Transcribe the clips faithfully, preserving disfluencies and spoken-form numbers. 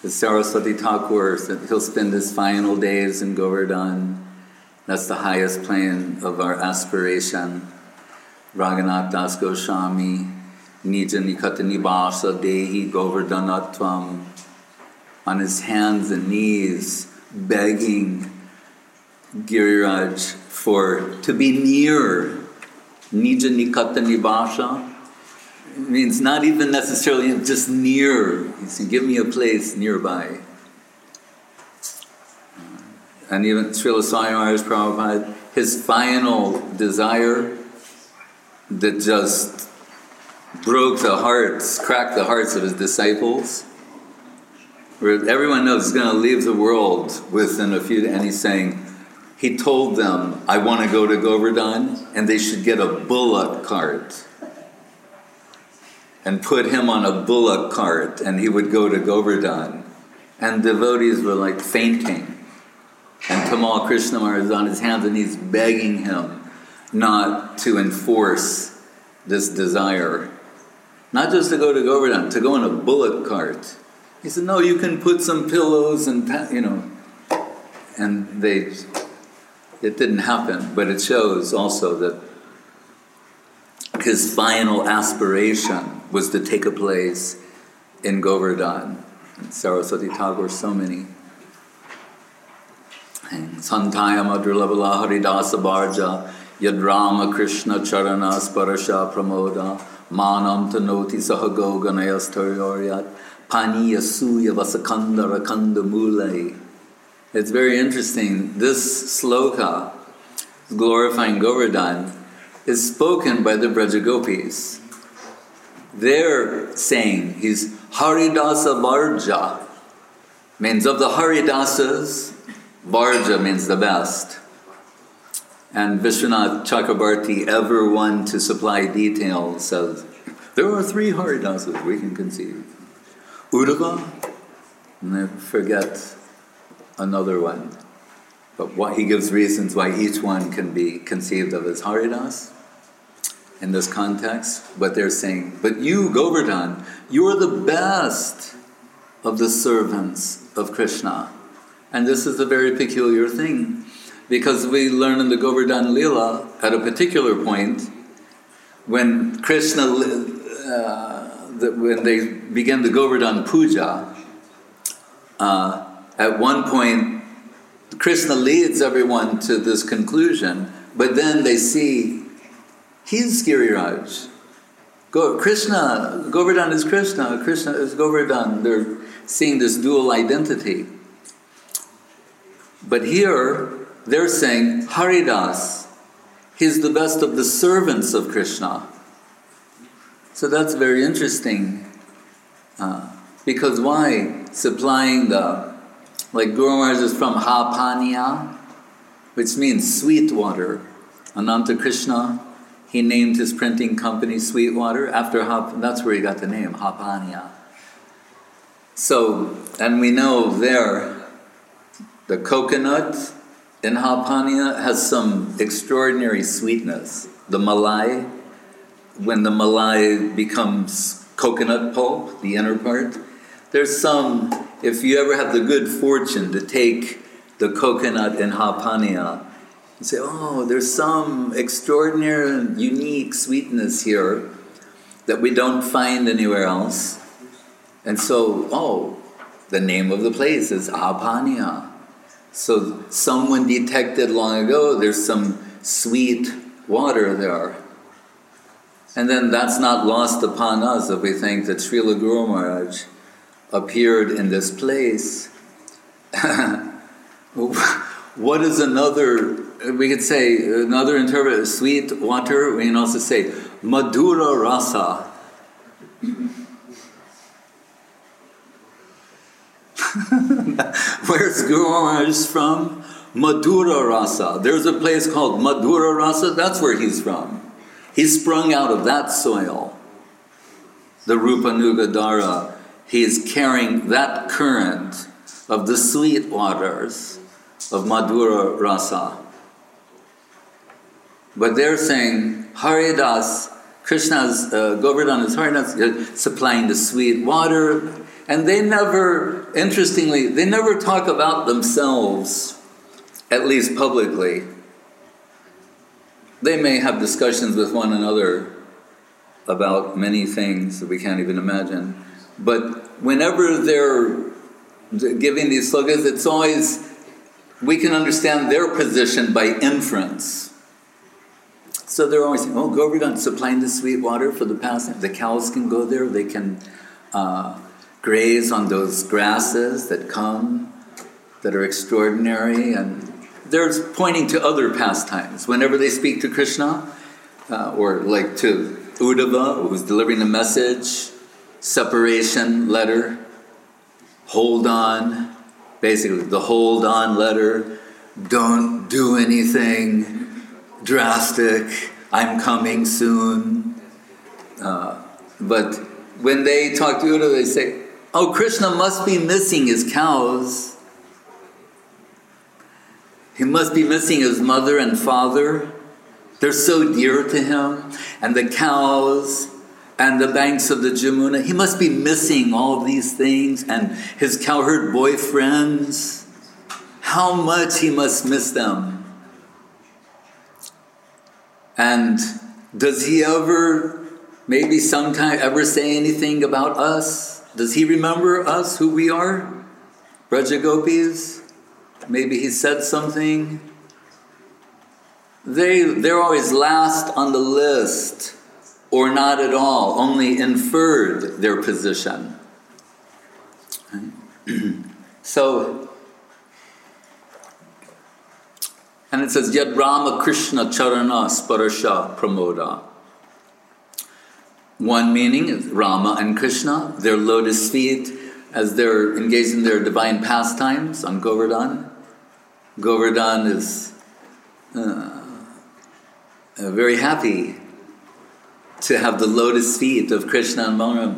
The Saraswati Thakur, he'll spend his final days in Govardhan. That's the highest plane of our aspiration. Raghunath Das Goswami, Nija Nikata Nibasa Dehi Govardhanatvam, on his hands and knees, begging Giriraj for to be near. Nija Nikata Nibasa means not even necessarily just near. He said, give me a place nearby. And even Srila Swami Maharaj Prabhupada, his final desire that just broke the hearts, cracked the hearts of his disciples, where everyone knows he's going to leave the world within a few days, and he's saying, he told them, I want to go to Govardhan, and they should get a bullock cart and put him on a bullock cart, and he would go to Govardhan. And devotees were like fainting. And Tamal Krishna Maharaj is on his hands and knees begging him not to enforce this desire. Not just to go to Govardhan, to go in a bullock cart. He said, no, you can put some pillows and, you know. And they, it didn't happen, but it shows also that his final aspiration was to take a place in Govardhan. And Saraswati Thakur, so many. Santaya Madhurlavala Haridasa Bharja Yad Rama Krishna Charana Sparasha Pramoda Manam Tanoti Sahago Ganayas Taryoryat Paniya Suya Vasakanda Rakanda Mule. It's very interesting. This sloka, glorifying Govardhan, is spoken by the Brajagopis. They're saying he's Haridasa Varja, means of the Haridasas, Varja means the best. And Vishwanath Chakrabarti, ever one to supply details, says, there are three Haridasas we can conceive. Uddhava, and they forget another one. But what, he gives reasons why each one can be conceived of as Haridas in this context. But they're saying, but you, Govardhan, you are the best of the servants of Krishna. And this is a very peculiar thing, because we learn in the Govardhan Lila, at a particular point, when Krishna, uh, the, when they begin the Govardhan Puja, uh, at one point, Krishna leads everyone to this conclusion, but then they see, he's Giriraj. Go, Krishna, Govardhan is Krishna, Krishna is Govardhan. They're seeing this dual identity. But here, they're saying, Haridas, he's the best of the servants of Krishna. So that's very interesting. Uh, because why? Supplying the, like Guru Maharaj is from Hapaniya, which means sweet water. Ananta Krishna, he named his printing company Sweetwater after Hap, that's where he got the name, Hapaniya. So, and we know there, the coconut in Hapaniya has some extraordinary sweetness. The malai, when the malai becomes coconut pulp, the inner part, there's some, if you ever have the good fortune to take the coconut in Hapaniya, you say, oh, there's some extraordinary, unique sweetness here that we don't find anywhere else. And so, oh, the name of the place is Hapaniya. So someone detected long ago there's some sweet water there. And then that's not lost upon us if we think that Srila Guru Maharaj appeared in this place. What is another, we could say, another interpretation, sweet water, we can also say Madhura Rasa. Where's Guru Maharaj from? Madhura Rasa. There's a place called Madhura Rasa, that's where he's from. He sprung out of that soil. The Rupanugadara, he is carrying that current of the sweet waters of Madhura Rasa. But they're saying, Haridas, Krishna's, uh, Govardhan is Harinath, supplying the sweet water. And they never, interestingly, they never talk about themselves, at least publicly. They may have discussions with one another about many things that we can't even imagine. But whenever they're giving these slokas, it's always, we can understand their position by inference. So they're always saying, oh, Govardhan supplying the sweet water for the passing. The cows can go there, they can uh, graze on those grasses that come, that are extraordinary, and they're pointing to other pastimes. Whenever they speak to Krishna, uh, or like to Uddhava, who's delivering a message, separation letter, hold on, basically the hold on letter, don't do anything drastic, I'm coming soon. Uh, but when they talk to Uddhava, they say, oh, Krishna must be missing his cows. He must be missing his mother and father. They're so dear to him. And the cows and the banks of the Jamuna. He must be missing all of these things. And his cowherd boyfriends. How much he must miss them. And does he ever, maybe sometime, ever say anything about us? Does he remember us, who we are? Braja Gopis? Maybe he said something. They, they're always last on the list, or not at all, only inferred their position. So, and it says, Yad Rama Krishna Charana Sparasha Pramoda. One meaning is Rama and Krishna, their lotus feet, as they're engaged in their divine pastimes on Govardhan. Govardhan is uh, uh, very happy to have the lotus feet of Krishna and Balaram.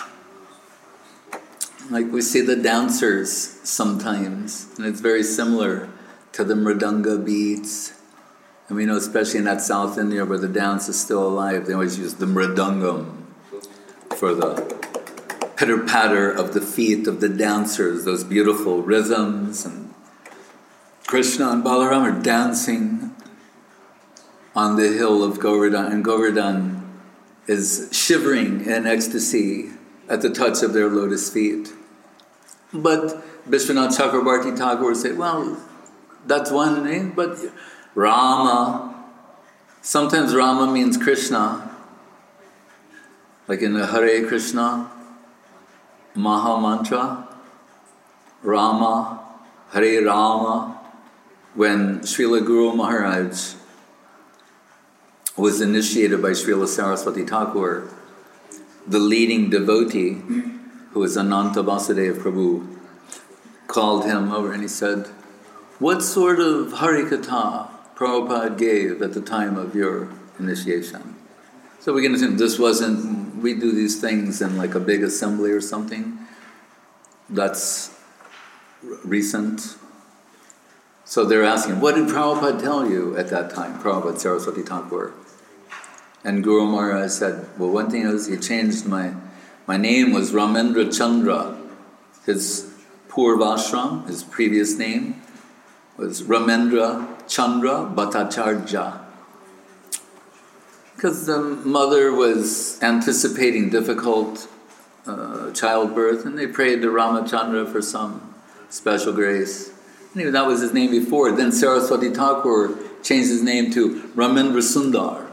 Like we see the dancers sometimes, and it's very similar to the mridanga beats. And we know, especially in that South India where the dance is still alive, they always use the mridangam for the pitter-patter of the feet of the dancers, those beautiful rhythms. And Krishna and Balaram are dancing on the hill of Govardhan, and Govardhan is shivering in ecstasy at the touch of their lotus feet. But Vishwanath Chakrabarti Thakur would say, well, that's one name, but Rama, sometimes Rama means Krishna, like in the Hare Krishna Maha Mantra, Rama, Hare Rama. When Srila Guru Maharaj was initiated by Srila Saraswati Thakur, the leading devotee, who was Ananta Vasudeva Prabhu, called him over and he said, what sort of Harikatha Prabhupada gave at the time of your initiation? So we can assume this wasn't, we do these things in like a big assembly or something. That's recent. So they're asking, what did Prabhupada tell you at that time? Prabhupada, Saraswati Thakur. And Guru Maharaj said, well, one thing is, he changed my, my name was Ramendra Chandra. His Purvashram, his previous name, was Ramendra Chandra Bhattacharya. Because the mother was anticipating difficult uh, childbirth, and they prayed to Ramachandra for some special grace. Anyway, that was his name before. Then Saraswati Thakur changed his name to Ramendra Sundar.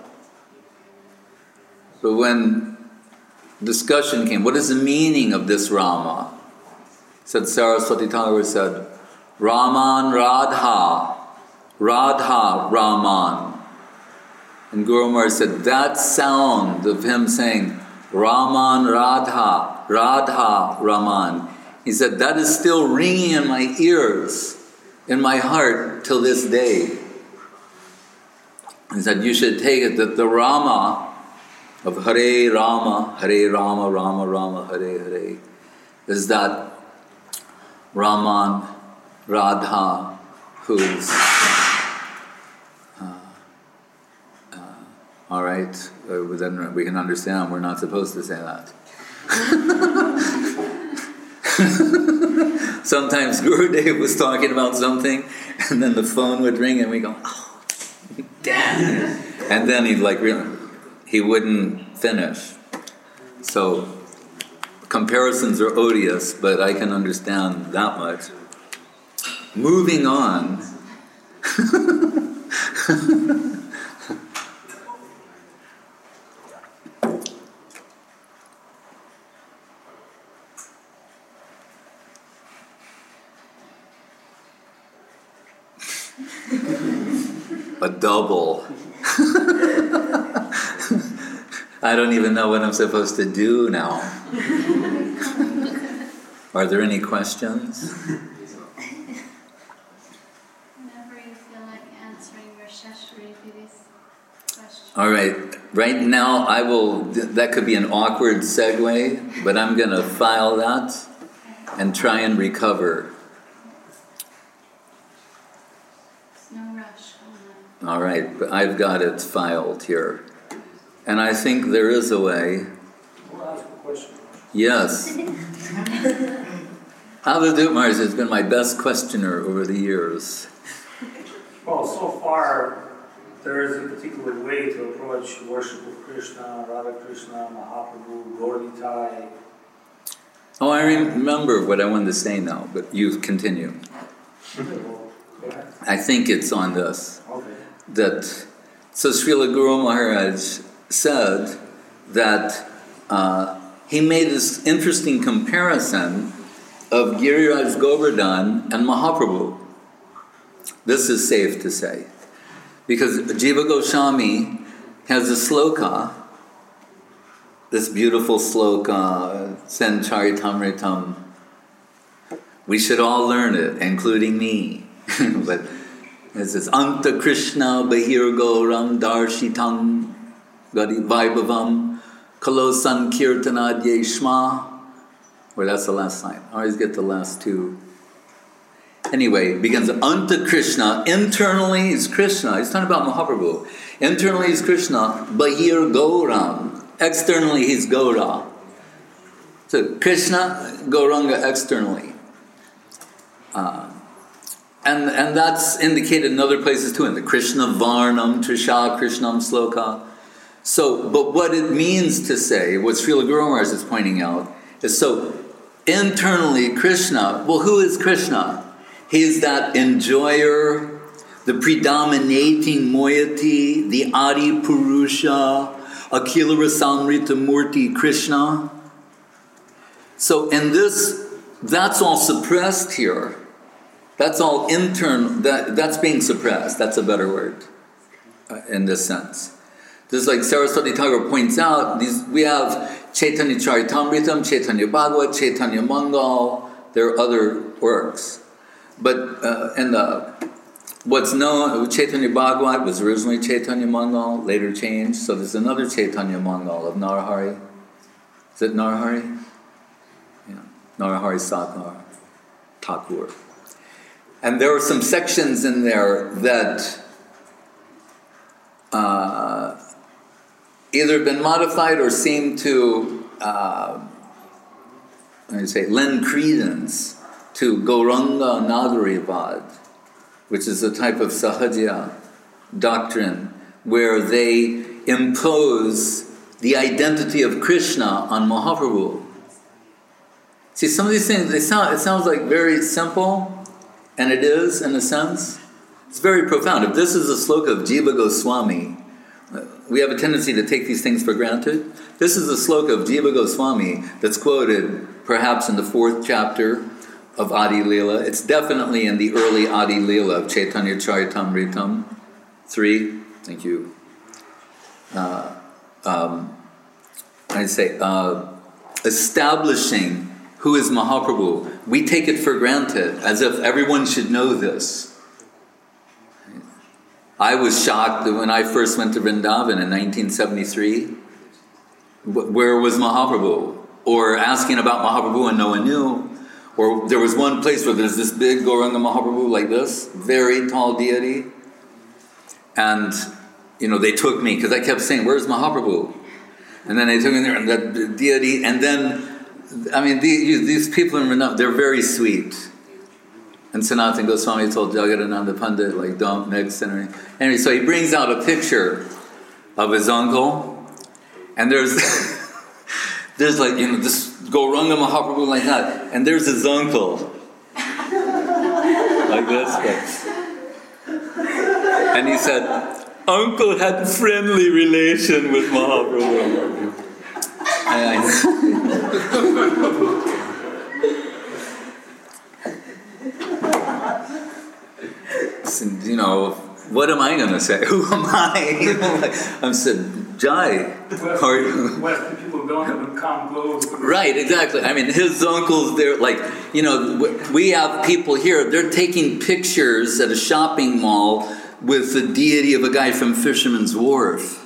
But when discussion came, what is the meaning of this Rama? Said Saraswati Thakur said, Raman Radha, Radha Raman. And Guru Maharaj said, that sound of him saying, Raman Radha, Radha Raman, he said, that is still ringing in my ears, in my heart, till this day. He said, you should take it that the Rama of Hare Rama, Hare Rama, Rama Rama, Hare Hare, is that Raman, Radha, who's uh, uh, all right, uh, then we can understand we're not supposed to say that. Sometimes Gurudev was talking about something, and then the phone would ring, and we go, oh, damn. And then he'd like, really, he wouldn't finish. So comparisons are odious, but I can understand that much. Moving on. A double. I don't even know what I'm supposed to do now. Are there any questions? Whenever you feel like answering your Shashri Vidi's question. All right. Right now, I will. That could be an awkward segue, but I'm going to file that and try and recover. There's no rush on that. All right, but I've got it filed here. And I think there is a way. I'll ask a question. Yes. Avadut Maharaj has been my best questioner over the years. Well, so far, there is a particular way to approach worship of Krishna, Radha Krishna, Mahaprabhu, Gaur-Nitai. Oh, I remember what I wanted to say now, but you continue. Okay, well, go ahead. I think it's on this. Okay. That, so Srila Guru Maharaj said that uh, he made this interesting comparison of Giriraj Govardhan and Mahaprabhu. This is safe to say. Because Jiva Goswami has a sloka, this beautiful sloka, Sen Charitamritam. We should all learn it, including me. But it says, Anta Krishna Bahir Gauram Darshitam Gadi Vaibhavam Kalo Sankirtanadye Shma. Well, that's the last line. I always get the last two. Anyway, it begins, Anta Krishna, internally is Krishna. He's talking about Mahaprabhu. Internally is Krishna, Bahir Gauram. Externally he's Gaura. So Krishna, Gauranga externally. Uh, and, and that's indicated in other places too, in the Krishna Varnam, Trisha Krishnam Sloka. So, but what it means to say, what Srila Guru Maharaj is pointing out, is so internally Krishna, well, who is Krishna? He's that enjoyer, the predominating moiety, the Adi Purusha, Akhila Rasamrita Murti Krishna. So in this, that's all suppressed here. That's all internal, that, that's being suppressed. That's a better word uh, in this sense. Just like Saraswati Thakur points out, these, we have Chaitanya Charitamritam, Chaitanya Bhagavat, Chaitanya Mangal, there are other works. But uh, in the, what's known, Chaitanya Bhagavat was originally Chaitanya Mangal, later changed, so there's another Chaitanya Mangal of Narahari. Is it Narahari? Yeah, Narahari Sakar Thakur. And there are some sections in there that uh, either been modified or seem to uh, let me say, lend credence to Gauranga Nagariyavad, which is a type of Sahaja doctrine where they impose the identity of Krishna on Mahaprabhu. See, some of these things, they sound, it sounds like very simple, and it is, in a sense. It's very profound. If this is a sloka of Jiva Goswami, we have a tendency to take these things for granted. This is a sloka of Jiva Goswami that's quoted perhaps in the fourth chapter of Adi Leela. It's definitely in the early Adi Leela of Chaitanya Charitamritam three. Thank you. Uh, um, I'd say uh, establishing who is Mahaprabhu. We take it for granted, as if everyone should know this. I was shocked that when I first went to Vrindavan in nineteen seventy-three, where was Mahaprabhu? Or asking about Mahaprabhu and no one knew. Or there was one place where there's this big Gauranga Mahaprabhu like this, very tall deity. And you know, they took me, because I kept saying, where's Mahaprabhu? And then they took me there, and that deity, and then, I mean, these, these people in Vrindavan, they're very sweet. And Sanatana Goswami told Jagadananda Pandit, like, don't mix and everything. Anyway, so he brings out a picture of his uncle, and there's, there's like, you know, this Gauranga Mahaprabhu like that, and there's his uncle. Like this. Like. And he said, uncle had friendly relation with Mahaprabhu. And you know, what am I going to say? Who am I? I said, Jai. Western people don't even come close. Right, exactly. I mean, his uncles, they're like, you know, we have people here, they're taking pictures at a shopping mall with the deity of a guy from Fisherman's Wharf.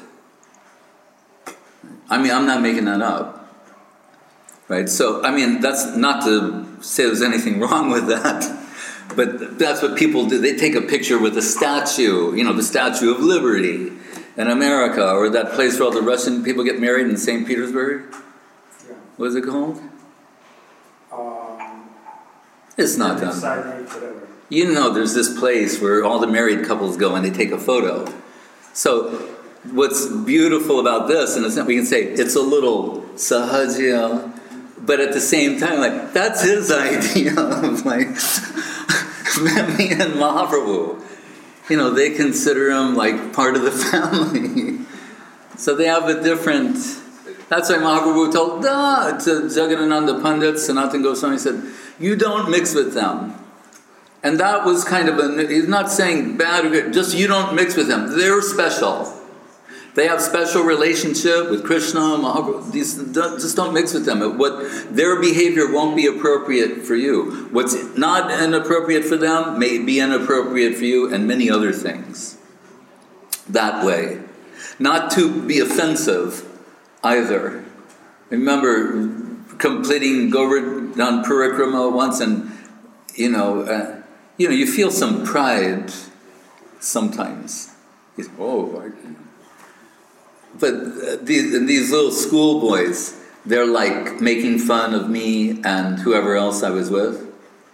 I mean, I'm not making that up. Right? So, I mean, that's not to say there's anything wrong with that. But that's what people do. They take a picture with a statue, you know, the Statue of Liberty in America, or that place where all the Russian people get married in Saint Petersburg. Yeah. What is it called? Um, it's not done. You know, there's this place where all the married couples go and they take a photo. So what's beautiful about this, in a sense, we can say it's a little sahajya, but at the same time, like, that's his idea of, like, me and Mahaprabhu. You know, they consider him like part of the family. So they have a different... That's why Mahaprabhu told da, to Jagadananda Pandit, Sanatana Goswami said, you don't mix with them. And that was kind of a... He's not saying bad or good, just you don't mix with them. They're special. They have special relationship with Krishna, Mahaprabhu. These, just don't mix with them. What their behavior won't be appropriate for you. What's not inappropriate for them may be inappropriate for you, and many other things. That way. Not to be offensive either. Remember completing Govardhan Parikrama once, and you know, uh, you know, you feel some pride sometimes. You, oh, I But these, these little schoolboys, they're like making fun of me and whoever else I was with.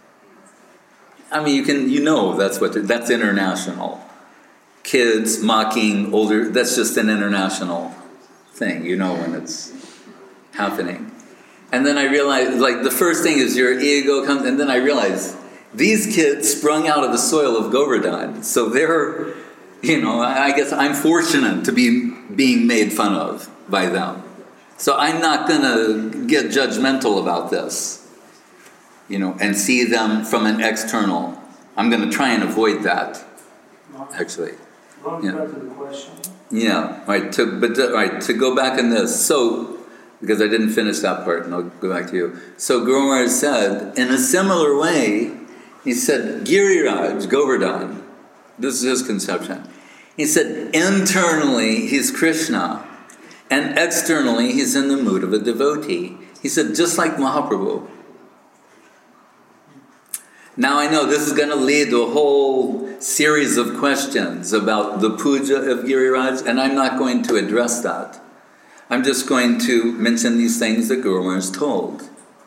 I mean, you can, you know, that's what, that's international. Kids mocking older, that's just an international thing, you know, when it's happening. And then I realized, like, the first thing is your ego comes, and then I realized these kids sprung out of the soil of Govardhan, so they're, you know, I guess I'm fortunate to be being made fun of by them. So I'm not going to get judgmental about this, you know, and see them from an external. I'm going to try and avoid that, actually. Going yeah. back to the question. Yeah, right. To, but to, right, to go back in this, so, because I didn't finish that part, and I'll go back to you. So Guru Maharaj said, in a similar way, he said, Giriraj, Govardhan, this is his conception. He said, internally, he's Krishna, and externally, he's in the mood of a devotee. He said, just like Mahaprabhu. Now I know this is going to lead to a whole series of questions about the puja of Giriraj, and I'm not going to address that. I'm just going to mention these things that Guru Maharaj told.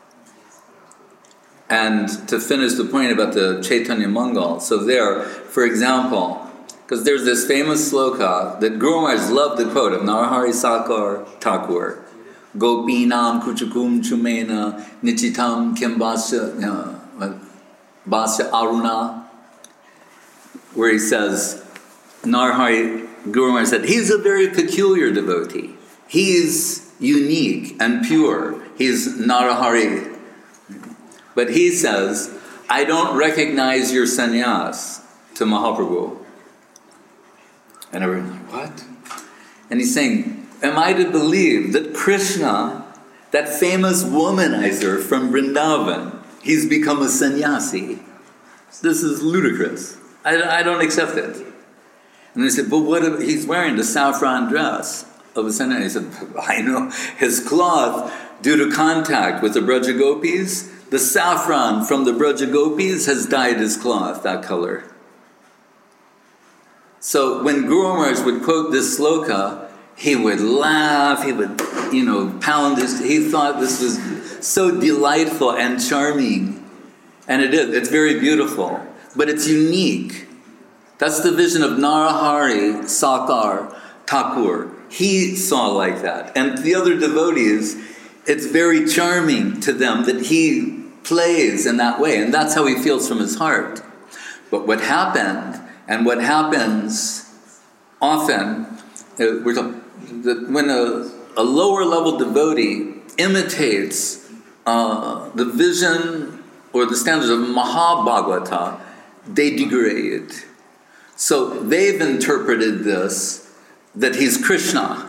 And to finish the point about the Chaitanya Mangal, so there, for example, because there's this famous sloka that Guru Maharaj loved to quote of Narahari Sakar Thakur, Gopinam Kuchakum Chumena Nichitam Kimbasya Basya Aruna, where he says, Narahari, Guru Maharaj said, he's a very peculiar devotee. He's unique and pure. He's Narahari. But he says, I don't recognize your sannyas to Mahaprabhu. And everyone's like, what? And he's saying, am I to believe that Krishna, that famous womanizer from Vrindavan, he's become a sannyasi? This is ludicrous. I, I don't accept it. And they said, but what if he's wearing the saffron dress of a sannyasi? He said, I know his cloth, due to contact with the Braja Gopis, the saffron from the Braja Gopis has dyed his cloth that color. So when Guru Maharaj would quote this sloka, he would laugh, he would, you know, pound his, he thought this was so delightful and charming. And it is, it's very beautiful, but it's unique. That's the vision of Narahari Sakar Thakur. He saw like that. And the other devotees, it's very charming to them that he plays in that way. And that's how he feels from his heart. But what happened, and what happens often, uh, we're talking, that when a, a lower level devotee imitates uh, the vision or the standards of Mahabhagavata, they degrade. So they've interpreted this that he's Krishna.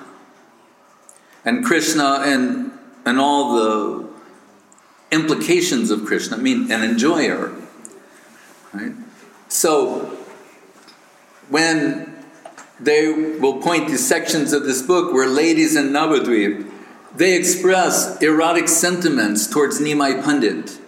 And Krishna and, and all the implications of Krishna, I mean, an enjoyer. Right? So when they will point to sections of this book where ladies in Navadvip, they express erotic sentiments towards Nimai Pandit.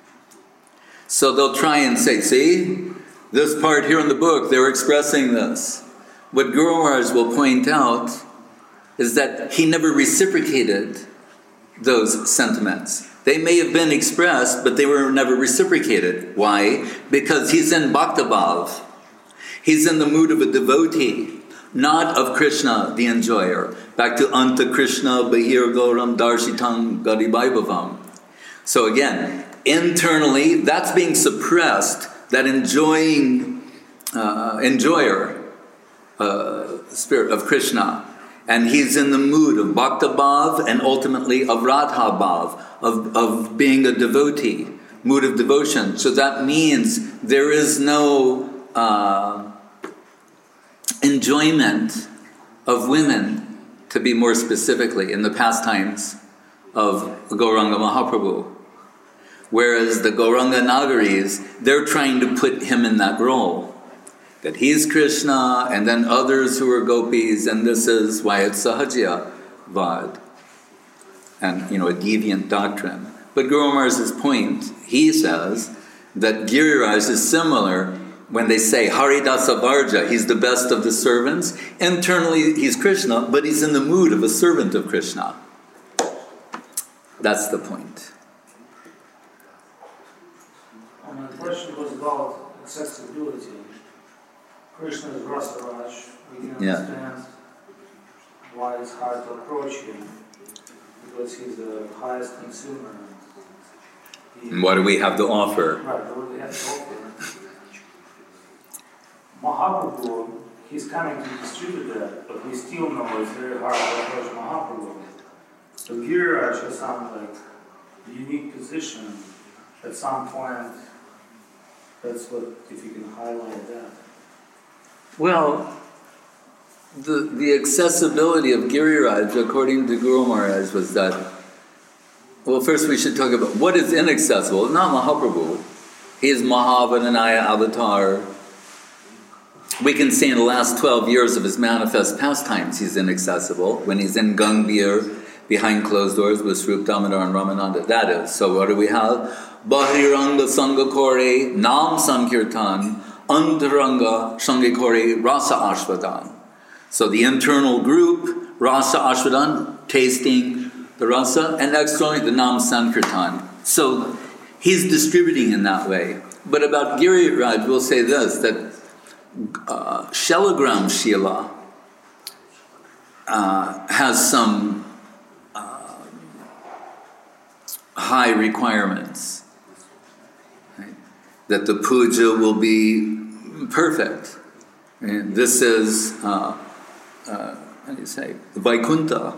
So they'll try and say, see, this part here in the book, they're expressing this. What Guru Maharaj will point out is that he never reciprocated those sentiments. They may have been expressed, but they were never reciprocated. Why? Because he's in Bhaktabhav. He's in the mood of a devotee, not of Krishna, the enjoyer. Back to Anta Krishna Bahir Gauram Darshitam Garibhaibavam. So again, internally, that's being suppressed, that enjoying uh, enjoyer uh, spirit of Krishna. And he's in the mood of Bhaktabhav and ultimately of Radhabhav, of, of being a devotee, mood of devotion. So that means there is no uh, enjoyment of women, to be more specifically, in the pastimes of Gauranga Mahaprabhu. Whereas the Gauranga Nagaris, they're trying to put him in that role. That he's Krishna, and then others who are gopis, and this is why it's Sahajya Vad, and, you know, a deviant doctrine. But Guru Maharaj's point, he says that Giriraj is similar when they say Haridasa Varja, he's the best of the servants. Internally, he's Krishna, but he's in the mood of a servant of Krishna. That's the point. And the question was about accessibility. Krishna is Rasaraj. We can Yeah. understand why it's hard to approach him, because he's the highest consumer. He, And what do we have to offer? Right, what do we have to offer? Mahaprabhu, he's coming to distribute that, but we still know it's very hard to approach Mahaprabhu. So Giriraj has some like unique position at some point. That's what, if you can highlight that. Well, the the accessibility of Giriraj, according to Guru Maharaj, was that, well, first we should talk about what is inaccessible. Not Mahaprabhu. He is Mahavananaya avatar. We can say in the last twelve years of his manifest pastimes, he's inaccessible. When he's in Gangbhir, behind closed doors with Swarup Damodar and Ramananda, that is. So what do we have? Bahiranga Sangakore, Nam Sankirtan, Antaranga Sangakore, Rasa Ashvadan. So the internal group, Rasa Ashvadan, tasting the rasa, and externally the Nam Sankirtan. So he's distributing in that way. But about Giriraj, we'll say this, that uh, Shelagram Shila uh, has some uh, high requirements. Right? That the puja will be perfect. And this is, uh, uh, how do you say, Vaikuntha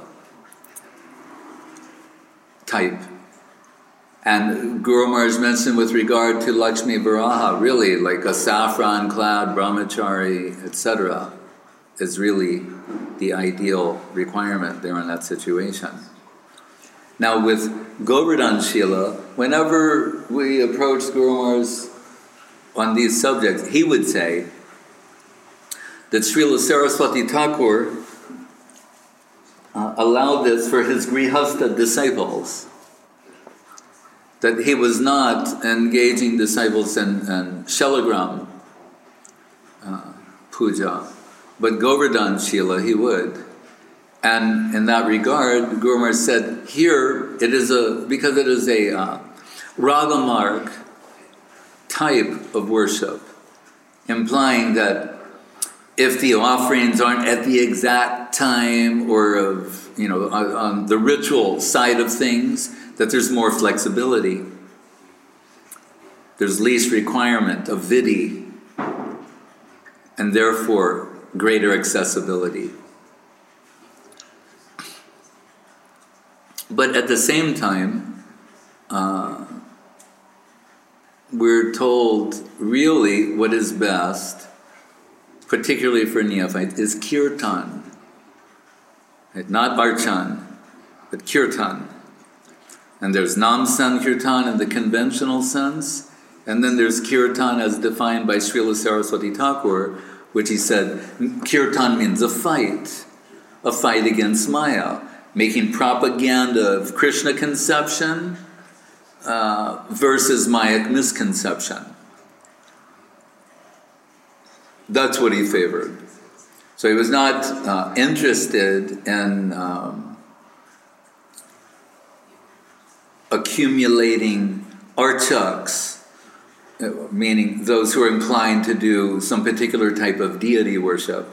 type. And Guru Maharaj mentioned with regard to Lakshmi Varaha, really like a saffron-clad brahmachari, et cetera, is really the ideal requirement there in that situation. Now with Govardhan Shila, whenever we approach Guru Maharaj on these subjects, he would say that Srila Saraswati Thakur uh, allowed this for his Grihastha disciples, that he was not engaging disciples in, in Shelagram uh, puja, but Govardhan Shila he would. And in that regard, Guru Maharaj said, here it is a, because it is a uh, Ragamarg type of worship, implying that if the offerings aren't at the exact time or of, you know, on, on the ritual side of things, that there's more flexibility. There's least requirement of vidhi, and therefore greater accessibility. But at the same time, uh, we're told really what is best, particularly for neophytes, is kirtan. Right? Not archan, but kirtan. And there's nam sankirtan in the conventional sense, and then there's kirtan as defined by Srila Saraswati Thakur, which he said, kirtan means a fight, a fight against Maya, making propaganda of Krishna conception uh, versus Mayic misconception. That's what he favored. So he was not uh, interested in um, accumulating archaks, meaning those who are inclined to do some particular type of deity worship.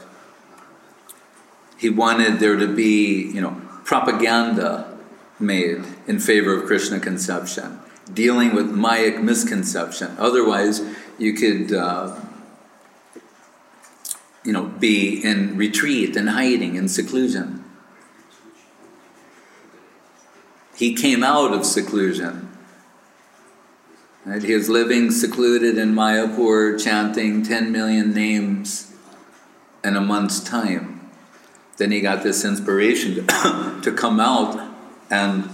He wanted there to be, you know, propaganda made in favor of Krishna conception, dealing with Mayic misconception. Otherwise, you could, uh, you know, be in retreat and hiding in seclusion. He came out of seclusion. Right? He was living secluded in Mayapur, chanting ten million names in a month's time. Then he got this inspiration to, to come out and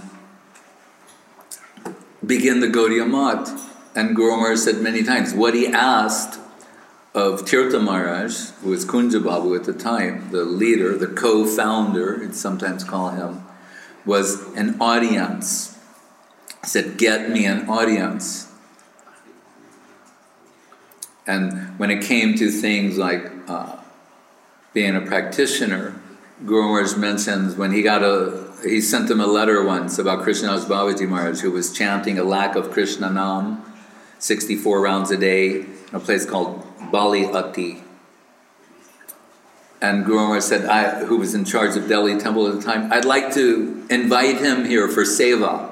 begin the Gaudiya Math. And Guru Maharaj said many times, what he asked of Tirtha Maharaj, who was Kunja Babu at the time, the leader, the co-founder, you'd sometimes call him, was an audience. He said, get me an audience. And when it came to things like uh, being a practitioner, Guru Maharaj mentions when he got a, he sent him a letter once about Krishnadas Babaji Maharaj, who was chanting a lakh of Krishna Nam, sixty-four rounds a day, in a place called Bali Ati. And Guru Maharaj said, I, who was in charge of Delhi Temple at the time, I'd like to invite him here for seva.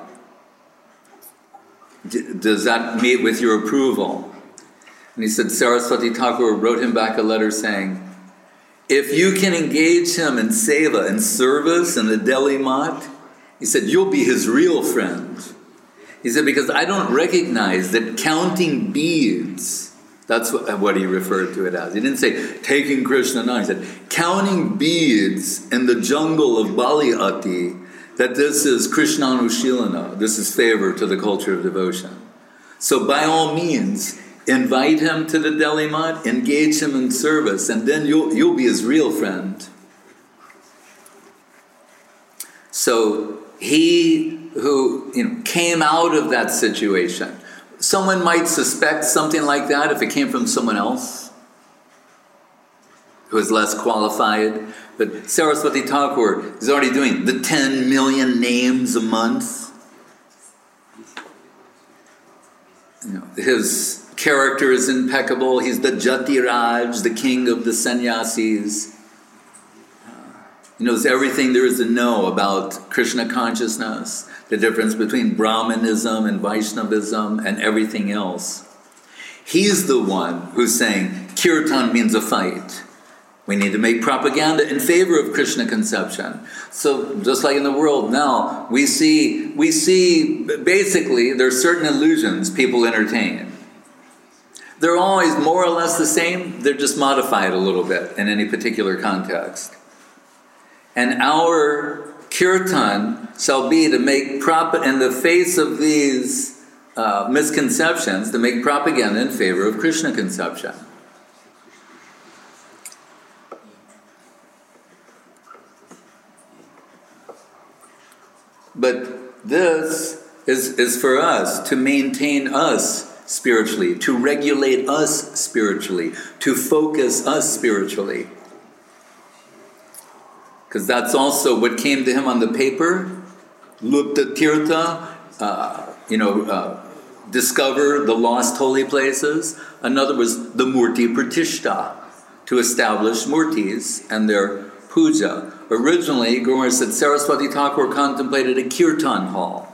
D- does that meet with your approval? And he said, Saraswati Thakur wrote him back a letter saying, if you can engage him in seva and service in the Delhi Math, he said, you'll be his real friend. He said, because I don't recognize that counting beads, that's what, what he referred to it as. He didn't say taking Krishna Nam. He said, counting beads in the jungle of Bali Ati, that this is Krishnanushilana, this is favor to the culture of devotion. So by all means, invite him to the Delhi Math, engage him in service, and then you'll, you'll be his real friend. So he who you know came out of that situation, someone might suspect something like that if it came from someone else who is less qualified. But Saraswati Thakur is already doing the ten million names a month. You know, his character is impeccable. He's the Jatiraj, the king of the sannyasis. He knows everything there is to know about Krishna consciousness, the difference between Brahmanism and Vaishnavism and everything else. He's the one who's saying, kirtan means a fight. We need to make propaganda in favor of Krishna conception. So just like in the world now, we see, we see basically there are certain illusions people entertain. They're always more or less the same, they're just modified a little bit in any particular context. And our kirtan shall be to make prop in the face of these uh, misconceptions, to make propaganda in favor of Krishna conception. But this is, is for us, to maintain us spiritually, to regulate us spiritually, to focus us spiritually. because that's also what came to him on the paper. Lupta Tirtha, uh, you know, uh, discover the lost holy places. Another was the Murti Pratishta, to establish murtis and their puja. Originally, Guru Maharaj said Saraswati Thakur contemplated a kirtan hall.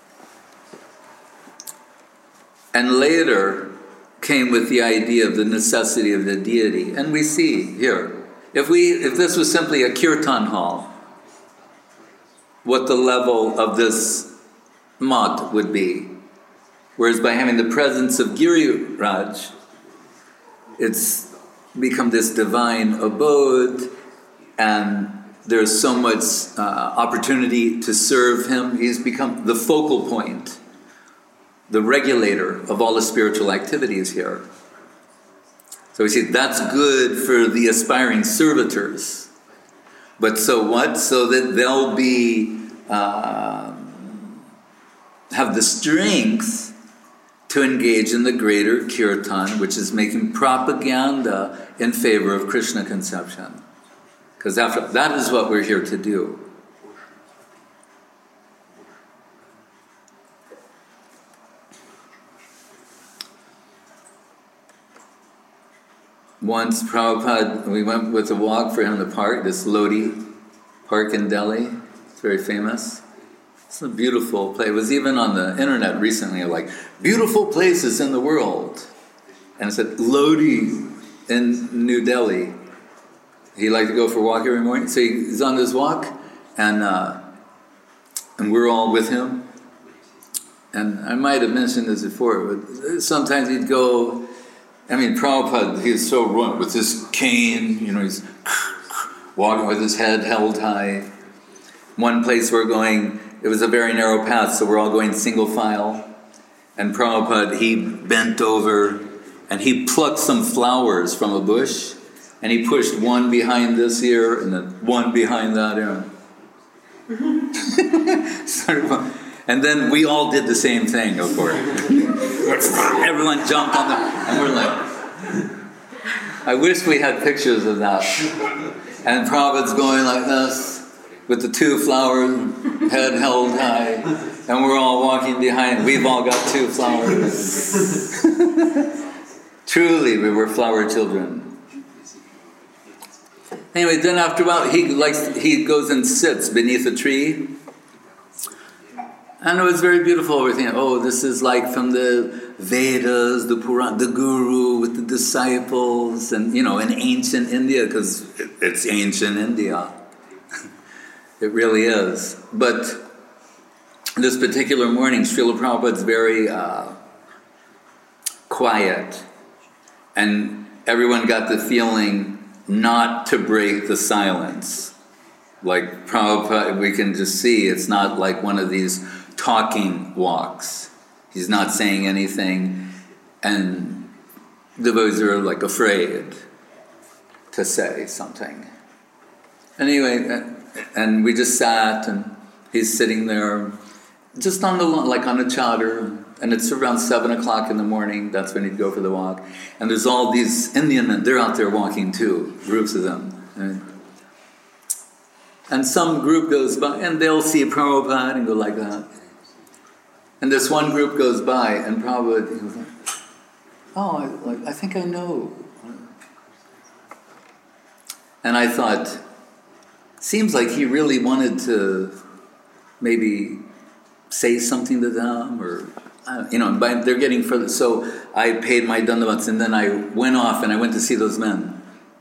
And later came with the idea of the necessity of the deity. And we see here, if we if this was simply a kirtan hall, what the level of this mat would be. Whereas by having the presence of Giriraj, it's become this divine abode, and there's so much uh, opportunity to serve him. He's become the focal point, the regulator of all the spiritual activities here. So we see that's good for the aspiring servitors. But so what? So that they'll be, uh, have the strength to engage in the greater kirtan, which is making propaganda in favor of Krishna conception. Because after that is what we're here to do. Once Prabhupada, we went with a walk for him in the park, this Lodi Park in Delhi. It's very famous. It's a beautiful place. It was even on the internet recently, like, beautiful places in the world. And it said, Lodi in New Delhi. He liked to go for a walk every morning. So he's on this walk, and uh, and we're all with him. And I might have mentioned this before, but sometimes he'd go, I mean, Prabhupada, he's so ruined with this cane, you know, he's walking with his head held high. One place we're going, it was a very narrow path, so we're all going single file. And Prabhupada, he bent over and he plucked some flowers from a bush, and he pushed one behind this ear and then one behind that ear. And then we all did the same thing, of course. Everyone jumped on the, and we're like, I wish we had pictures of that. And Prabhupada's going like this, with the two flowers, head held high, and we're all walking behind. We've all got two flowers. Truly, we were flower children. Anyway, then after a while, he likes he goes and sits beneath a tree. And it was very beautiful. We're thinking, oh, this is like from the Vedas, the Puran, the Guru with the disciples, and, you know, in ancient India, because it's ancient India. It really is. But this particular morning, Srila Prabhupada's very uh, quiet, and everyone got the feeling not to break the silence. Like Prabhupada, we can just see it's not like one of these talking walks. He's not saying anything, and devotees are like afraid to say something. Anyway, and we just sat, and he's sitting there, just on the lawn, like on a chadar, and it's around seven o'clock in the morning. That's when he'd go for the walk. And there's all these Indian men, they're out there walking too, groups of them. Right? And some group goes by, and they'll see Prabhupada and go like that. And this one group goes by, and Prabhupada, he goes like, oh, I, like, I think I know. And I thought, seems like he really wanted to maybe say something to them, or, you know, by, they're getting further. So I paid my dandavats, and then I went off, and I went to see those men.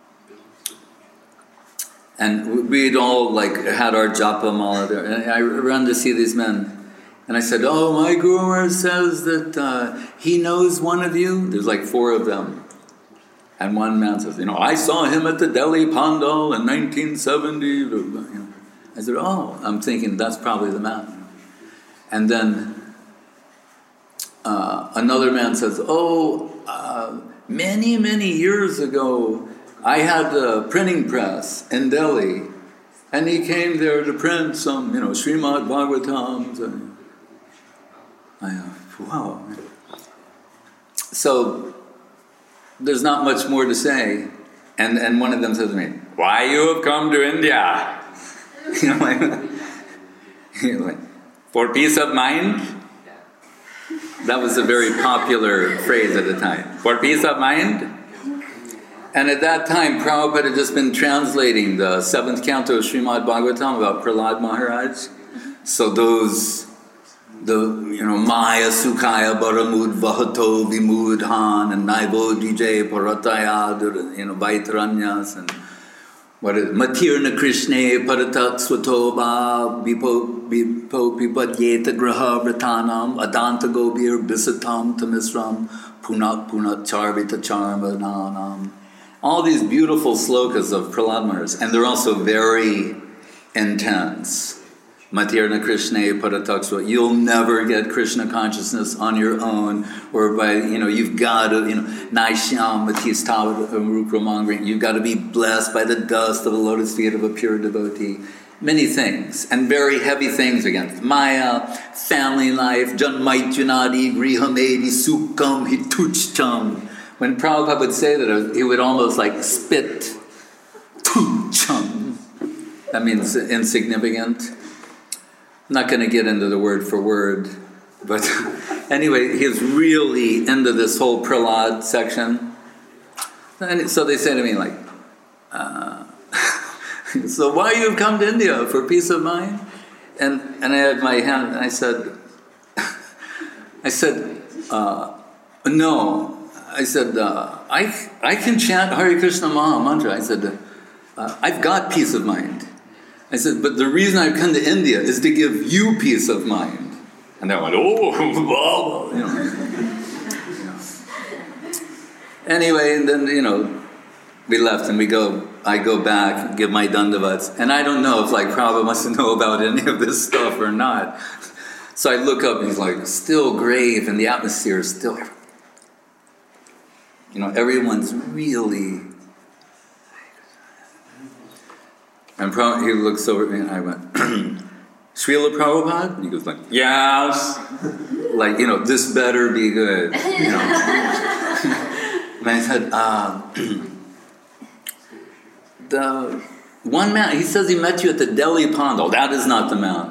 And we'd all like had our japa mala there, and I ran to see these men. And I said, oh, my Guru Maharaj says that uh, he knows one of you. There's like four of them. And one man says, you know, I saw him at the Delhi Pandal in nineteen seventy. I said, oh, I'm thinking that's probably the man. And then uh, another man says, oh, uh, many, many years ago, I had a printing press in Delhi, and he came there to print some, you know, Srimad Bhagavatams. And I go, wow. So there's not much more to say. And and one of them says to me, why you have come to India? You know, like, you know, like, for peace of mind? That was a very popular phrase at the time. For peace of mind? And at that time, Prabhupada had just been translating the seventh canto of Srimad Bhagavatam about Prahlad Maharaj. So those, the, you know, Maya Sukhaya Baramud Vahato Vimudhan and Naivo Dj Paratayad, you know, Vaitaranyas and what is Matirna Krishne Paratat Swatoba Vipo Vipo Pipadyeta Graha Vratanam Adanta Gobir Bisatam Tamisram Punat Punat Charvita Charvananam. All these beautiful slokas of Prahlad Maharaj, and they're also very intense. Matirna Krishna Parataksva. You'll never get Krishna consciousness on your own, or by, you know, you've got to, you know, Naishyam Matistavad Rupramangri, you've got to be blessed by the dust of the lotus feet of a pure devotee. Many things, and very heavy things against Maya, family life, Janmaityunadi, Grihamedi, Sukham, Hituchtam. When Prabhupada would say that, he would almost like spit. Tucham. That means insignificant. I'm not going to get into the word for word, but anyway, he's really into this whole Prahlad section. And so they say to me, like, uh, so why you've come to India? For peace of mind? And and I had my hand, and I said, I said, uh, no. I said, uh, I I can chant Hare Krishna Maha Mantra. I said, uh, I've got peace of mind. I said, but the reason I've come to India is to give you peace of mind. And they went, oh, blah, blah, you know. Anyway, and then, you know, we left and we go, I go back, give my dandavats. And I don't know if, like, Prabhupada wants to know about any of this stuff or not. So I look up and he's like, still grave, and the atmosphere is still, you know, everyone's really... And he looks over at me and I went, Srila Prabhupada? And he goes like, yes. Like, you know, this better be good. You know. And I said, uh, the one man, he says he met you at the Delhi pond. Oh, that is not the man.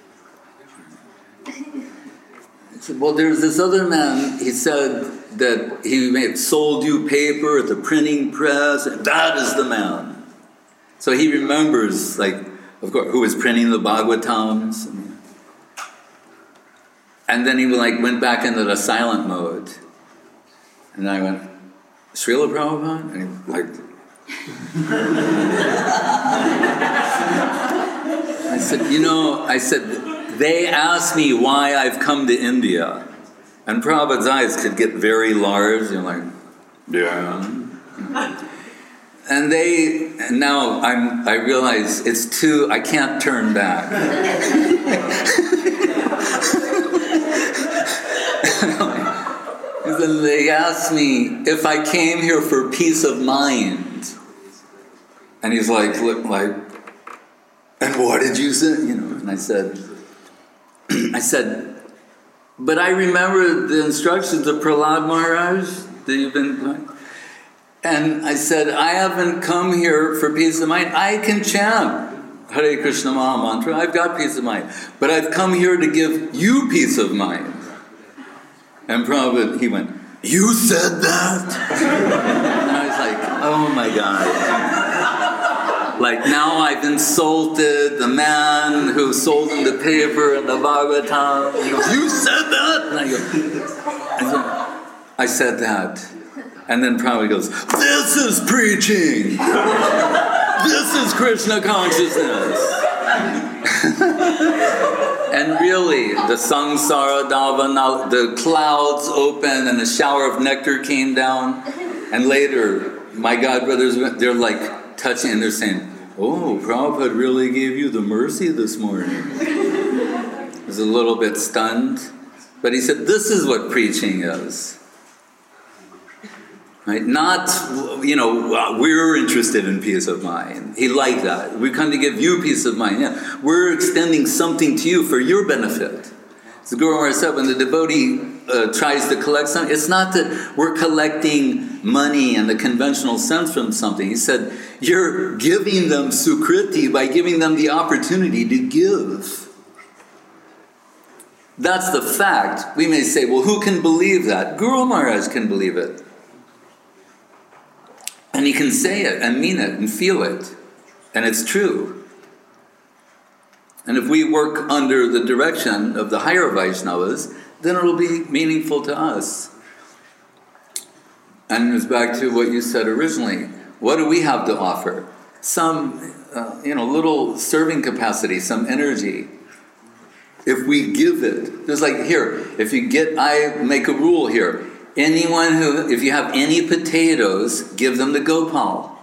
I said, well, there's this other man, he said that he may have sold you paper at the printing press. And that is the man. So he remembers, like, of course, who was printing the Bhagavatams. And then he like went back into the silent mode. And I went, Srila Prabhupada? And he like... I said, you know, I said, they asked me why I've come to India. And Prabhupada's eyes could get very large. You're like, yeah. And they, and now I'm, I realize it's too, I can't turn back. And then they asked me if I came here for peace of mind. And he's like, look, like, and what did you say? You know, and I said, I said, but I remember the instructions of Prahlad Maharaj that you've been... And I said, I haven't come here for peace of mind. I can chant Hare Krishna Maha Mantra. I've got peace of mind. But I've come here to give you peace of mind. And Prabhupada, he went, you said that? And I was like, oh my God. Like, now I've insulted the man who sold him the paper and the Bhagavatam. He goes, you said that? And I go, I said, I said that. And then Prabhupada goes, this is preaching! This is Krishna consciousness! And really, the samsara davana, the clouds opened and a shower of nectar came down. And later, my godbrothers, they're like touching and they're saying, oh, Prabhupada really gave you the mercy this morning. I was a little bit stunned. But he said, this is what preaching is. Right? Not, you know, we're interested in peace of mind. He liked that. We come to give you peace of mind. Yeah, we're extending something to you for your benefit. So Guru Maharaj said, when the devotee uh, tries to collect something, it's not that we're collecting money in the conventional sense from something. He said, you're giving them sukriti by giving them the opportunity to give. That's the fact. We may say, well, who can believe that? Guru Maharaj can believe it. And he can say it and mean it and feel it. And it's true. And if we work under the direction of the higher Vaishnavas, then it'll be meaningful to us. And it's back to what you said originally. What do we have to offer? Some, uh, you know, little serving capacity, some energy. If we give it, just like here, if you get, I make a rule here. Anyone who, if you have any potatoes, give them to Gopal.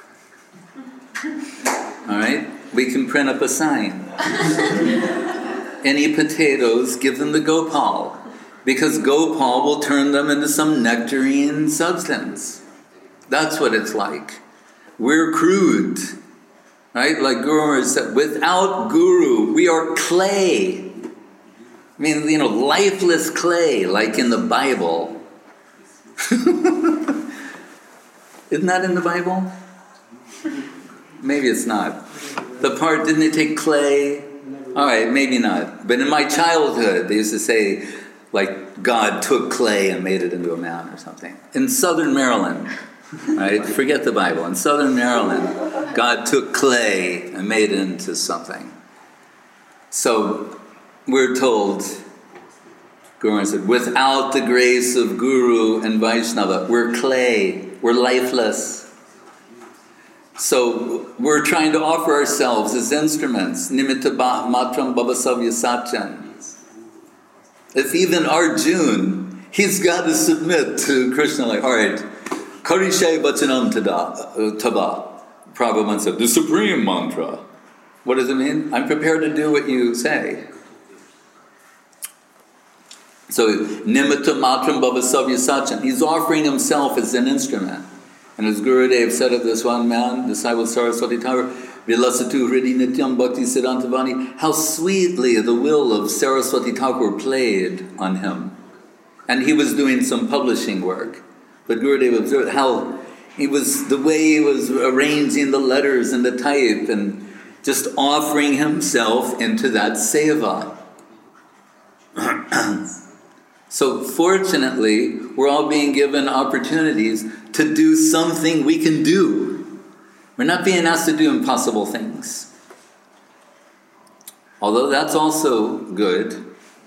All right? We can print up a sign. Any potatoes, give them to Gopal. Because Gopal will turn them into some nectarine substance. That's what it's like. We're crude. Right? Like Guru said, without Guru, we are clay. I mean, you know, lifeless clay, like in the Bible. Isn't that in the Bible? Maybe it's not. The part, didn't they take clay? All right, maybe not. But in my childhood, they used to say, like, God took clay and made it into a man or something. In southern Maryland, right? Forget the Bible. In southern Maryland, God took clay and made it into something. So, we're told, Guru said, without the grace of Guru and Vaishnava, we're clay, we're lifeless. So we're trying to offer ourselves as instruments. Nimitta matram bhavasavya sachan. If even Arjun, he's got to submit to Krishna, like, all right, karishe vachanam tava. Prabhupada said, the supreme mantra. What does it mean? I'm prepared to do what you say. So, nimitta matram bhavasavya sachan. He's offering himself as an instrument. And as Gurudev said of this one man, disciple Saraswati Thakur, Vilasatu Hridi Nityam Bhakti Siddhantavani, how sweetly the will of Saraswati Thakur played on him. And he was doing some publishing work. But Gurudev observed how he was, the way he was arranging the letters and the type and just offering himself into that seva. So fortunately, we're all being given opportunities to do something we can do. We're not being asked to do impossible things. Although that's also good.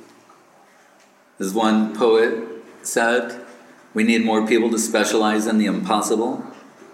As one poet said, we need more people to specialize in the impossible.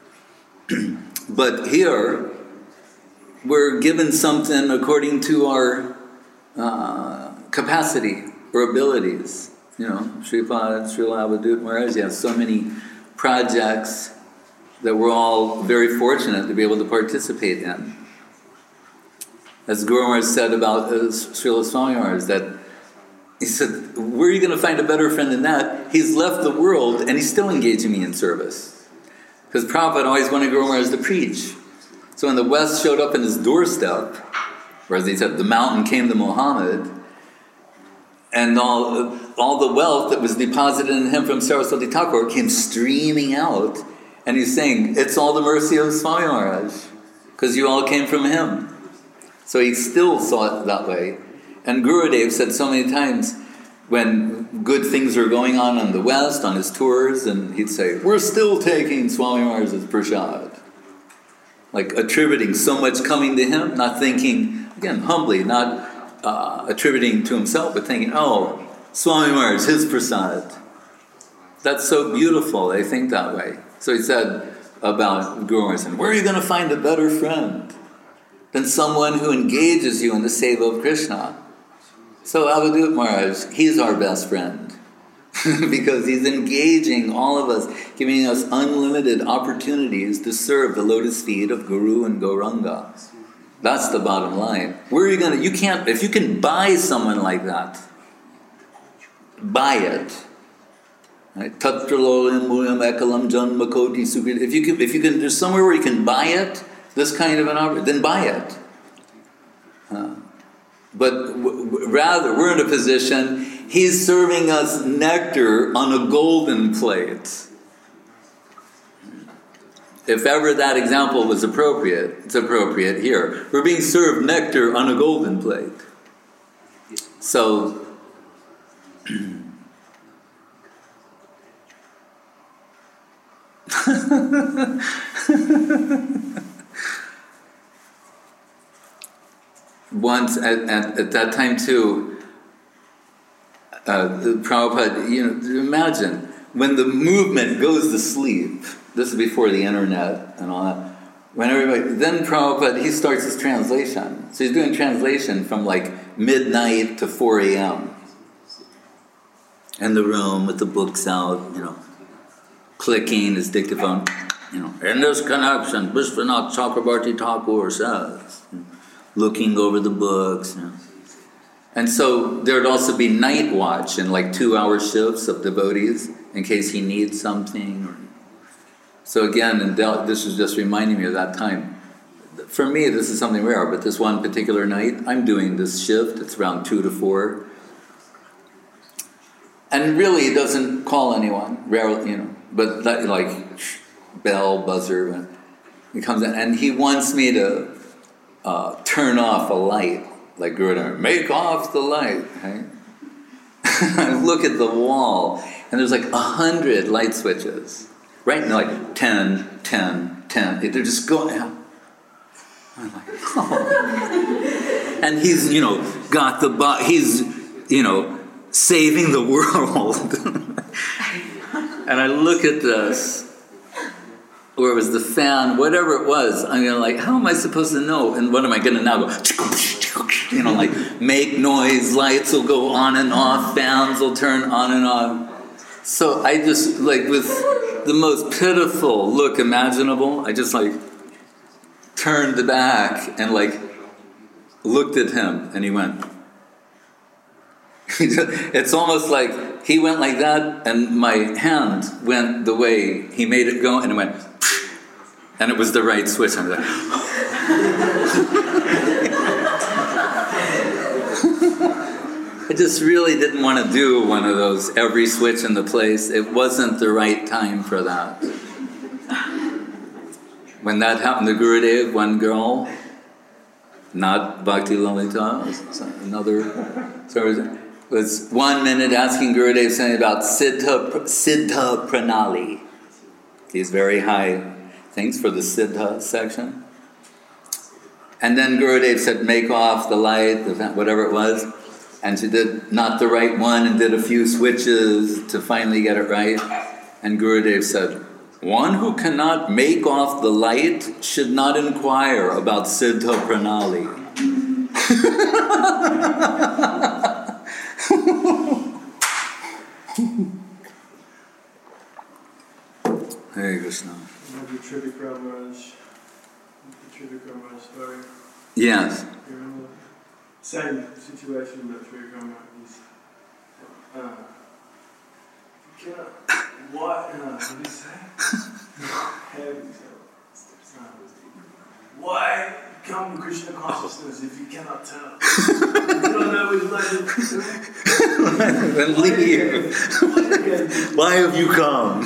But here, we're given something according to our uh, capacity or abilities. You know, Sripad, Srila Avadut Maharaj has so many projects that we're all very fortunate to be able to participate in. As Guru Maharaj said about uh, Srila Swami Maharaj, that he said, where are you going to find a better friend than that? He's left the world and he's still engaging me in service. Because Prabhupada always wanted Guru Maharaj to preach. So when the West showed up in his doorstep, or as he said, the mountain came to Muhammad, and all, all the wealth that was deposited in him from Saraswati Thakur came streaming out. And he's saying, it's all the mercy of Swami Maharaj, because you all came from him. So he still saw it that way. And Gurudev said so many times, when good things were going on in the West, on his tours, and he'd say, we're still taking Swami Maharaj's prasad. Like attributing so much coming to him, not thinking, again, humbly, not uh, attributing to himself, but thinking, oh, Swami Maharaj, his prasad. That's so beautiful, they think that way. So he said about Guru Maharaj, where are you going to find a better friend than someone who engages you in the seva of Krishna? So Avadut Maharaj, he's our best friend. Because he's engaging all of us, giving us unlimited opportunities to serve the lotus feet of Guru and Gauranga. That's the bottom line. Where are you going to, you can't, if you can buy someone like that, buy it. Right? If you can, if you can, there's somewhere where you can buy it, this kind of an opportunity, then buy it. Uh, but w- w- rather, we're in a position, He's serving us nectar on a golden plate. If ever that example was appropriate, it's appropriate here. We're being served nectar on a golden plate. So, once at, at, at that time too, uh, the Prabhupada, you know, imagine when the movement goes to sleep. This is before the internet and all that. When everybody, then Prabhupada, he starts his translation. So he's doing translation from like midnight to four a.m. in the room with the books out, you know, clicking his dictaphone. You know, in this connection, Vishwanath Chakrabarti Thakur says, looking over the books. You know. And so there would also be night watch and like two-hour shifts of devotees in case he needs something. Or, so again, and this is just reminding me of that time. For me, this is something rare, but this one particular night, I'm doing this shift. It's around two to four. And really, he doesn't call anyone, rarely, you know, but that, like bell, buzzer, when he comes in, and he wants me to uh, turn off a light, like Guru, make off the light, right? I look at the wall, and there's like a hundred light switches. Right now, like ten, ten, ten. They're just going out. I'm like, oh. And he's, you know, got the, bo- he's, you know, saving the world. And I look at this, or it was the fan, whatever it was. I'm you know, like, how am I supposed to know? And what am I going to now go, you know, like make noise, lights will go on and off, fans will turn on and off. So I just, like, with the most pitiful look imaginable, I just, like, turned back and, like, looked at him, and he went. It's almost like he went like that, and my hand went the way he made it go, and it went, and it was the right switch. I was like, I just really didn't want to do one of those every switch in the place. It wasn't the right time for that. When that happened to Gurudev, one girl, not Bhakti Lalita, another, so was one minute asking Gurudev something about Siddha, Siddha Pranali. These very high things for the Siddha section. And then Gurudev said, make off the light, whatever it was. And she did not the right one and did a few switches to finally get it right. And Gurudev said, one who cannot make off the light should not inquire about Siddha Pranali. Hare Krishna. Remember Trivikram Maharaj? The Trivikram Maharaj story? Yes. You remember? Same situation that Trivikram Maharaj. Uh, you cannot. What? Uh, what did he say? uh, why come to Krishna consciousness if you cannot tell? You don't know which way to Then leave. Why have you come?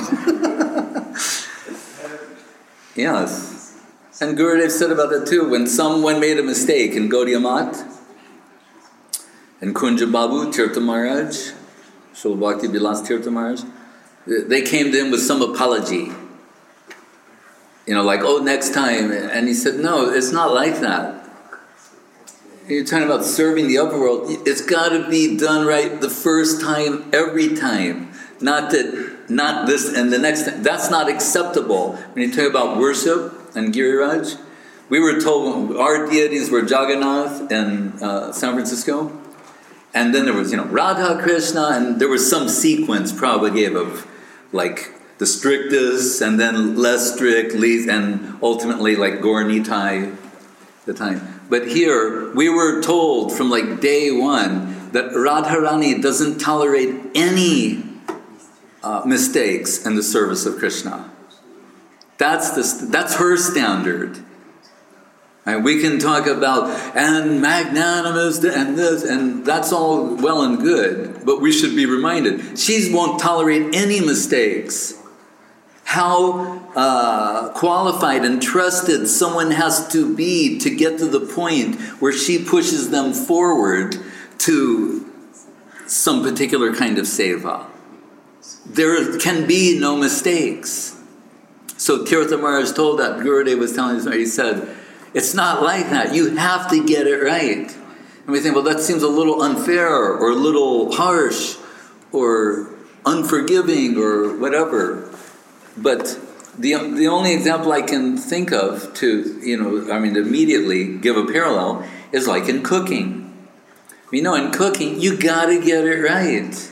Yes. And Gurudev said about that too. When someone made a mistake in Gaudiya Math, and Kunja Babu, Tirtha Maharaj, Srila Bhakti Vilas Tirtha Maharaj, they came to him with some apology. You know, like, oh, next time. And he said, no, it's not like that. You're talking about serving the upper world. It's got to be done right the first time, every time. Not that, not this and the next time. That's not acceptable. When you talk about worship and Giriraj, we were told our deities were Jagannath in uh, San Francisco. And then there was, you know, Radha Krishna, and there was some sequence Prabhupada gave of, like, the strictest, and then less strict, least, and ultimately, like, Gaur Nitai, the time. But here, we were told from, like, day one that Radharani doesn't tolerate any uh, mistakes in the service of Krishna. That's the, that's her standard. And we can talk about, and magnanimous, and this, and that's all well and good, but we should be reminded, she won't tolerate any mistakes. How uh, qualified and trusted someone has to be to get to the point where she pushes them forward to some particular kind of seva. There can be no mistakes. So Tirtha Maharaj told that, Gurudev was telling us, he said, it's not like that. You have to get it right. And we think, well, that seems a little unfair or a little harsh or unforgiving or whatever. But the the only example I can think of to, you know, I mean, immediately give a parallel is like in cooking. You know, in cooking, you got to get it right.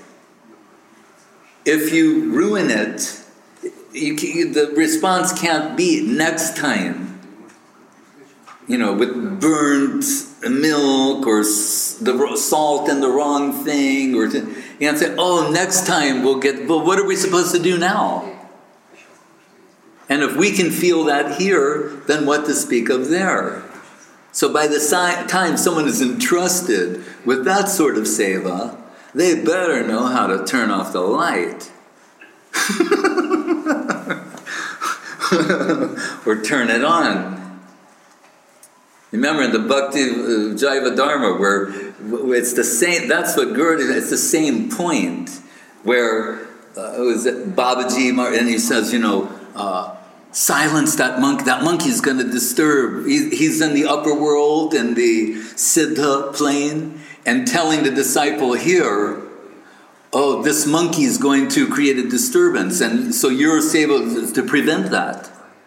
If you ruin it, you, the response can't be next time. You know, with burnt milk or the salt in the wrong thing, or to, you can't say, "Oh, next time we'll get." Well, what are we supposed to do now? And if we can feel that here, then what to speak of there? So by the si- time someone is entrusted with that sort of seva, they better know how to turn off the light. Or turn it on. Remember in the Bhakti uh, Jaiva Dharma, where it's the same, that's what Guru, it's the same point, where uh, it was Babaji, and he says, you know, uh, silence that monkey, that monkey's going to disturb, he, he's in the upper world, in the Siddha plane, and telling the disciple here, oh, this monkey is going to create a disturbance, and so your seva is to prevent that.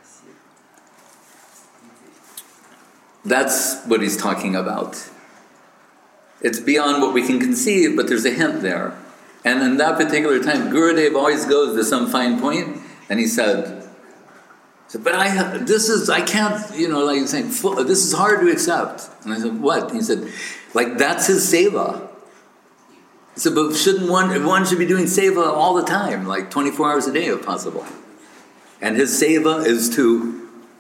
That's what he's talking about. It's beyond what we can conceive, but there's a hint there. And in that particular time, Gurudev always goes to some fine point, and he said, but I, this is, I can't, you know, like he's saying, this is hard to accept. And I said, what? And he said, like, that's his seva. He said, but shouldn't one, one should be doing seva all the time, like twenty-four hours a day if possible. And his seva is to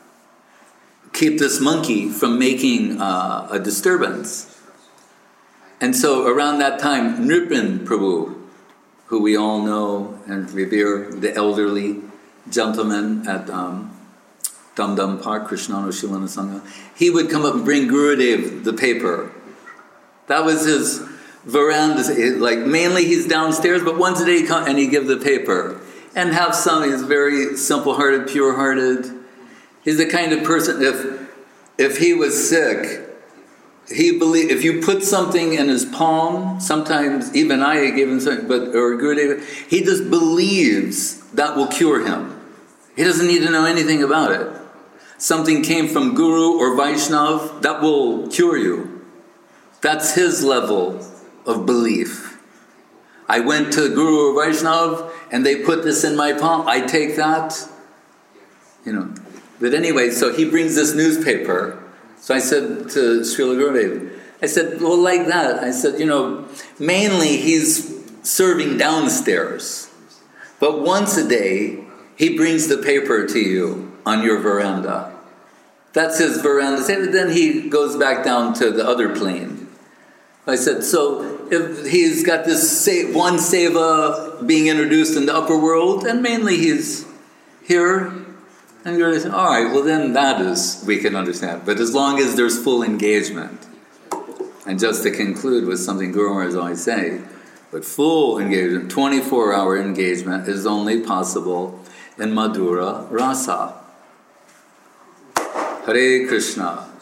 keep this monkey from making uh, a disturbance. And so around that time, Nripin Prabhu, who we all know and revere, the elderly gentleman at um, Dum Dum Park, Krishnano Shilana Sangha, he would come up and bring Gurudev the paper. That was his veranda, like mainly he's downstairs, but once a day he'd come and he'd give the paper. And have some, he's very simple-hearted, pure-hearted. He's the kind of person, if if he was sick, he believe if you put something in his palm, sometimes even I gave him something, but or Gurudev, he just believes that will cure him. He doesn't need to know anything about it. Something came from Guru or Vaishnav, that will cure you. That's his level of belief. I went to Guru or Vaishnav and they put this in my palm, I take that, you know. But anyway, so he brings this newspaper. So I said to Srila Gurudev, I said, well, like that. I said, you know, mainly he's serving downstairs. But once a day, he brings the paper to you on your veranda. That's his veranda. Then he goes back down to the other plane. I said, so if he's got this one seva being introduced in the upper world, and mainly he's here, and you're like, all right, well then that is, we can understand. But as long as there's full engagement. And just to conclude with something Guru Maharaj always say, but full engagement, twenty-four hour engagement is only possible in Madhura Rasa. Hare Krishna.